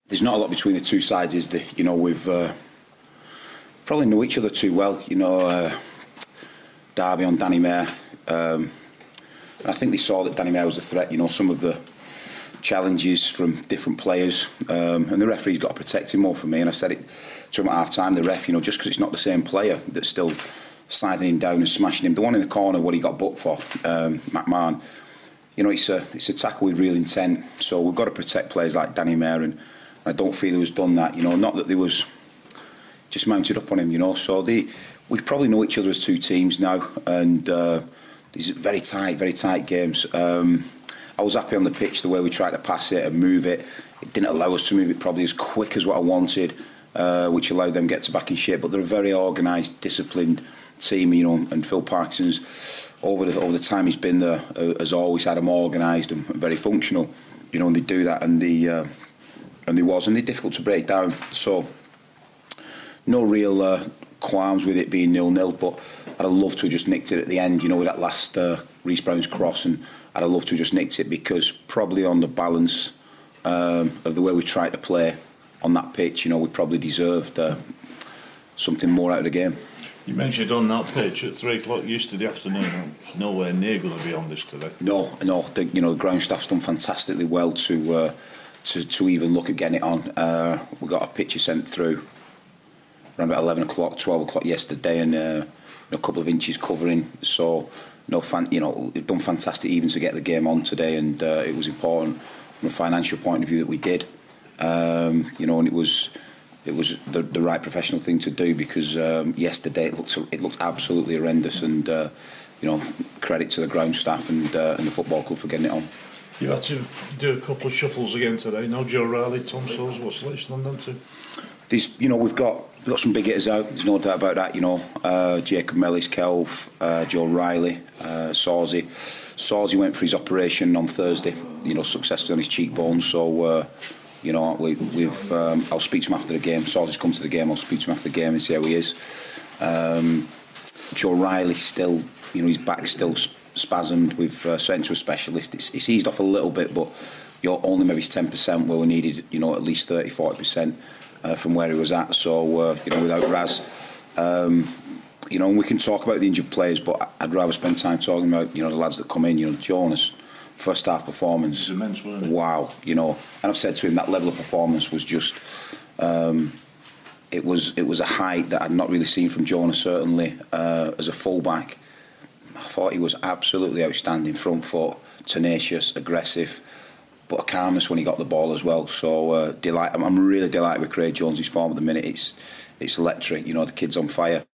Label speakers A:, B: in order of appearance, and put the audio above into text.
A: There's not a lot between the two sides, is there? You know, we've probably know each other too well. You know, Derby on Danny Mayer. And I think they saw that Danny Mayer was a threat. You know, some of the challenges from different players, and the referee's got to protect him more for me. And I said it to him at half time, the ref, you know, just because it's not the same player that's still sliding him down and smashing him. The one in the corner, what he got booked for, McMahon, you know, it's a tackle with real intent. So we've got to protect players like Danny Mayer, and I don't feel he was done that. You know, not that there was just mounted up on him. You know, so we probably know each other as two teams now, and these very tight games. I was happy on the pitch the way we tried to pass it and move it. It didn't allow us to move it probably as quick as what I wanted, which allowed them to get back in shape. But they're a very organised, disciplined team, you know. And Phil Parkinson's over the time he's been there has always had them organised and very functional, you know. And they do that, and they're difficult to break down. So no real qualms with it being 0-0, but I'd have loved to have just nicked it at the end, you know, with that last Reece Brown's cross, and I'd have loved to have just nicked it, because probably on the balance of the way we tried to play on that pitch, you know, we probably deserved something more out of the game.
B: You mentioned on that pitch at 3 o'clock yesterday afternoon. It's nowhere near going to be on this today.
A: No. The ground staff's done fantastically well to even look at getting it on. We got a picture sent through around about 11 o'clock, 12 o'clock yesterday, and a couple of inches covering. So, it done fantastic even to get the game on today, and it was important from a financial point of view that we did. And it was the right professional thing to do, because yesterday it looked absolutely horrendous, and credit to the ground staff and the football club for getting it on.
B: You had to do a couple of shuffles again today. Now Joe Riley, Tom Sulls, what's the latest on them two?
A: We've got some big hitters out. There's no doubt about that. Jacob Mellis, Kelv, Joe Riley, Sawsey. Sawsey went for his operation on Thursday. Successfully on his cheekbone. So I'll speak to him after the game. Sawsey's come to the game. I'll speak to him after the game and see how he is. Joe Riley still, his back's still spasmed. We've sent to a specialist. It's eased off a little bit, but you're only maybe 10% where we needed, at least 30-40%. From where he was at, so without Raz, and we can talk about the injured players, but I'd rather spend time talking about the lads that come in. Jonas, first half performance,
B: it was immense, wasn't it?
A: Wow, and I've said to him that level of performance was just, it was a height that I'd not really seen from Jonas, certainly as a fullback. I thought he was absolutely outstanding, front foot, tenacious, aggressive, but a calmness when he got the ball as well. So I'm really delighted with Craig Jones' form at the minute. It's electric. The kid's on fire.